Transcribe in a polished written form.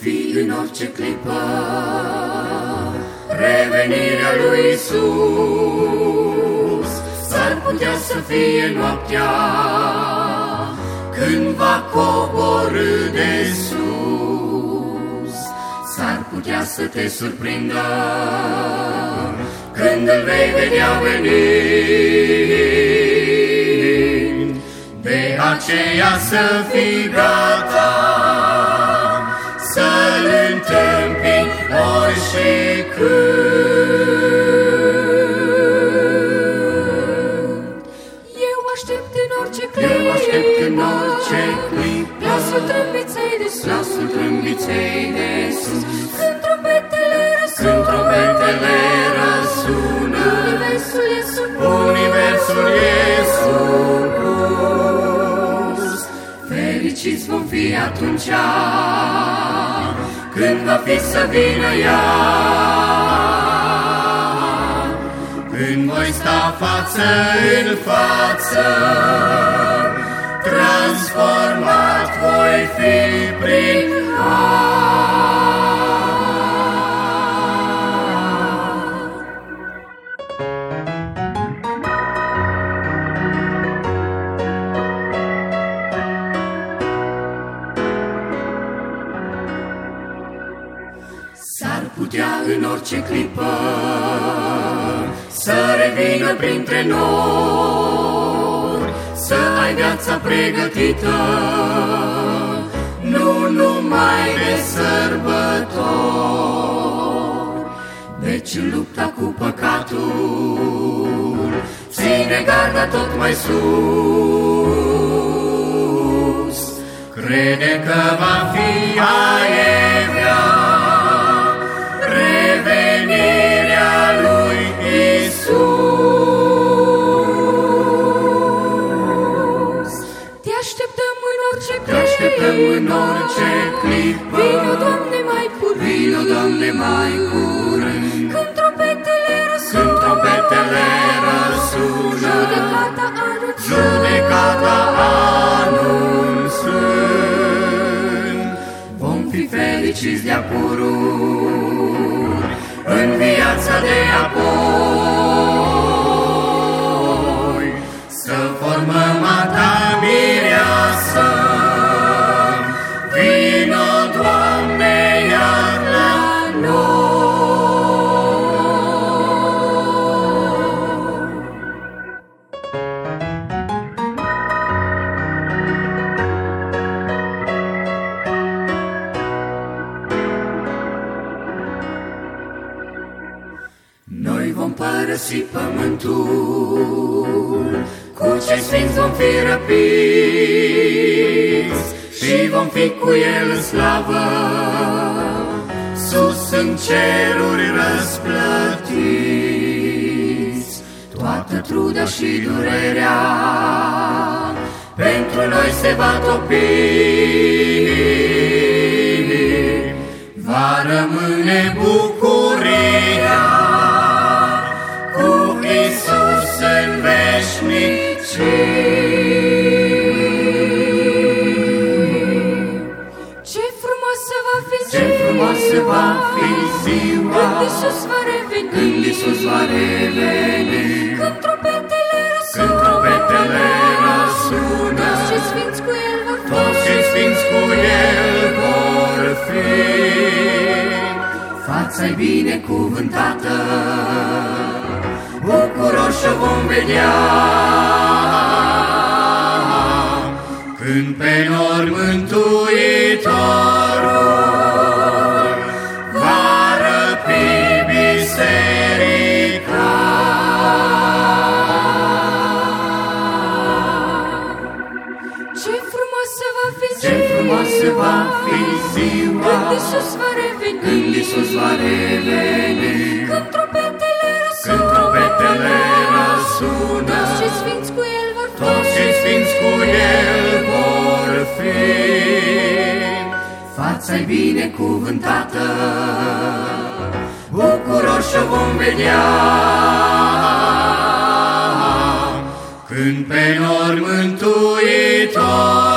fi în orice clipă revenirea lui Iisus. S-ar putea să fie noaptea când va coborî de sus. S-ar putea să te surprindă când îl vei vedea venind. De aceea să fii gata să-L întâmpini ori și când. Eu aștept în orice clip, glasul trâmbiței de sus, glasul trâmbiței de sus. Când trompetele răsună, universul e supus. Fericiți vom fi atunci când va fi să vină ea, când voi sta față în față, transformat voi fi prin har. S-ar putea în orice clipă să revină printre noi, să ai viața pregătită, nu numai de sărbători. Deci în lupta cu păcatul ține garda tot mai sus. Crede că va fi aievea revenirea lui Iisus. Te așteptăm în orice clip, Vino, Doamne, mai curând, vino, Doamne, mai curând. Când trompetele răsună, judecata anunțând, vom fi fericiți de-a pururi în viața de apoi, să formăm a ta mireasă. Vino, Doamne, iar la noi vom părăsi pământul, cu cei sfinți vom fi răpiți și vom fi cu El în slavă, sus în ceruri răsplătiți. Toată truda și durerea pentru noi se va topi, va rămâne bucuria cu Iisus în veșnicii. ce frumoasă va fi ziua când Iisus va reveni, când trompetele răsună, toți cei sfinți cu El vor fi. Fața-i binecuvântată, bucuroși o vom vedea, când pe nori Mântuitorul va răpi biserica. Ce frumoasă va fi ziua când Iisus va reveni, când trompetele răsună, toți cei sfinți cu El vor fi. Fața-i binecuvântată, bucuroși o vom vedea, când pe nori Mântuitor